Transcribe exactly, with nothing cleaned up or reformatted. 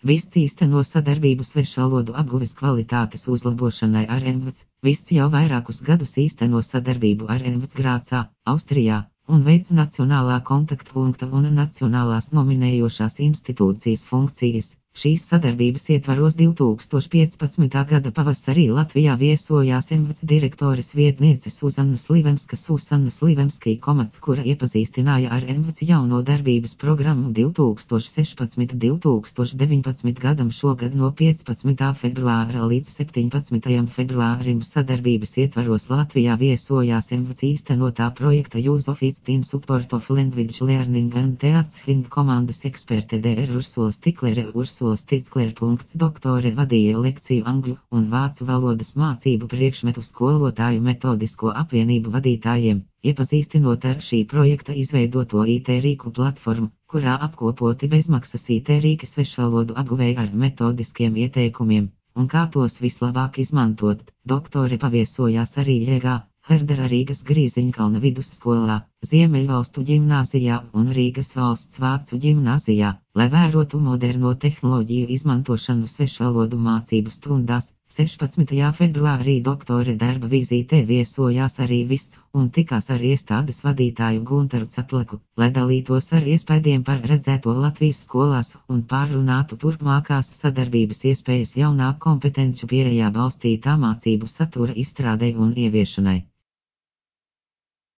Vists īsteno sadarbību svešvalodu apguves kvalitātes uzlabošanai ar M V C. Vists jau vairākus gadus īsteno sadarbību ar M V C Grācā, Austrijā, un veic nacionālā kontaktpunkta un nacionālās nominējošās institūcijas funkcijas. Šīs sadarbības ietvaros divi tūkstoši piecpadsmitā gada pavasarī Latvijā viesojās M V C direktores vietniece Suzana Slivenska Susana Slivenskī komats, kura iepazīstināja ar M V C jauno darbības programmu divi tūkstoši sešpadsmitajam līdz divi tūkstoši deviņpadsmitajam gadam šogad no piecpadsmitā februāra līdz septiņpadsmitajam februārim. Sadarbības ietvaros Latvijā viesojās M V C īstenotā projekta Use of Its in Support of Language Learning and Teaching komandas eksperte Dr. Ursula Stiklere. Ursula Stiklere. Doktore vadīja lekciju angļu un vācu valodas mācību priekšmetu skolotāju metodisko apvienību vadītājiem, iepazīstinot ar šī projekta izveidoto I T rīku platformu, kurā apkopoti bezmaksas I T rīki svešvalodu apguvēji ar metodiskiem ieteikumiem, un kā tos vislabāk izmantot. Doktore paviesojās arī Jēgā, Herdera Rīgas Grīziņkalna vidusskolā, Ziemeļvalstu ģimnāzijā un Rīgas valsts vācu ģimnāzijā, lai vērotu moderno tehnoloģiju izmantošanu svešvalodu mācību stundās. sešpadsmitajā februārī doktore darba vizītē viesojās arī Vists un tikās ar iestādes vadītāju Guntaru Catlaku, lai dalītos ar iespējiem par redzēto Latvijas skolās un pārrunātu turpmākās sadarbības iespējas jaunā kompetenču pieejā balstītā mācību satura izstrādei un ieviešanai.